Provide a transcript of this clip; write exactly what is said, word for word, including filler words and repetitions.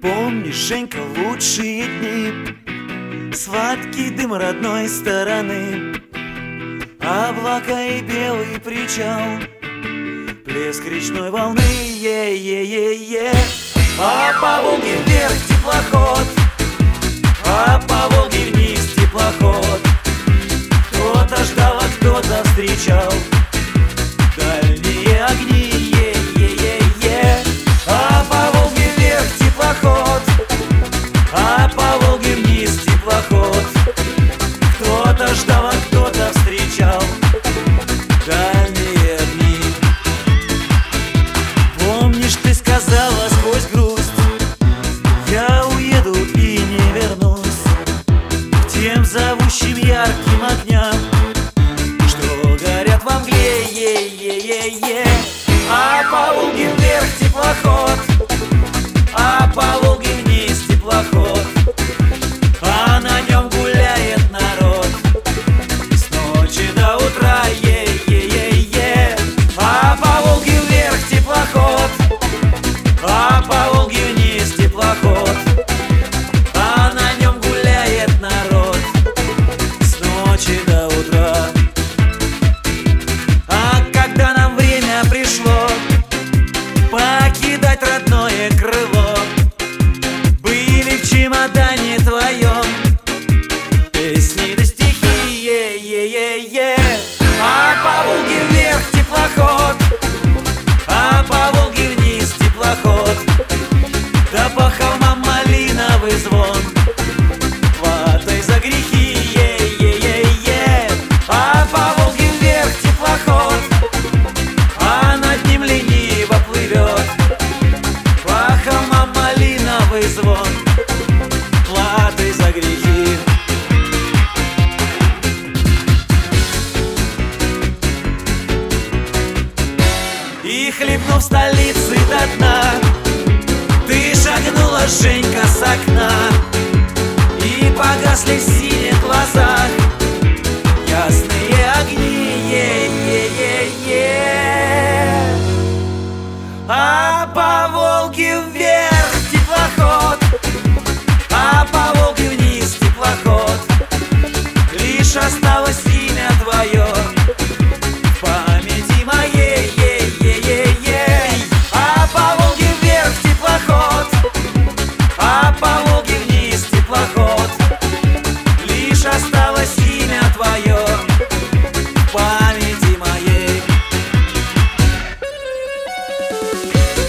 Помнишь, Женька, лучшие дни, сладкий дым родной стороны, облака и белый причал, плеск речной волны, е-е-е-е. А по Волге вверх теплоход, а по Волге вниз теплоход. Кто-то ждал, а кто-то встречал дальние огни, е-е-е-е. А по Волге вверх теплоход, а по Волге вниз теплоход. Кто-то ждал, а кто-то встречал дальние огни. Помнишь, ты сказала сквозь грусть: я уеду и не вернусь к тем зовущим ярким огням, что горят во мгле, е-е-е-е. А по Волге вверх теплоход, а по Волге вниз теплоход, а на нем гуляет народ с ночи до утра, е-е-е-е. А по Волге вверх теплоход, а по Волге вниз теплоход, а на нем гуляет народ с ночи до утра. А когда нам время пришло покидать родное крыло, были в чемодане твоем песни да стихи, е-е-е-е. А по Волге вверх теплоход, а по Волге вниз теплоход, да по холмам малиновый звон, платой за грехи, е-е-е-е. А по Волге вверх теплоход, а над ним лениво плывет по холмам малиновый звон, платой за грехи. И хлебнув столицы до дна, ты шагнула, Женька, с окна, и погасли в синих глазах ясные огни, е-е-е-е. А по Волге вверх теплоход, а по Волге вниз теплоход, лишь осталось имя твое в памяти моей, е-е-е-е. А по Волге вверх теплоход, а по Волге вниз теплоход, лишь осталось имя твое в памяти моей.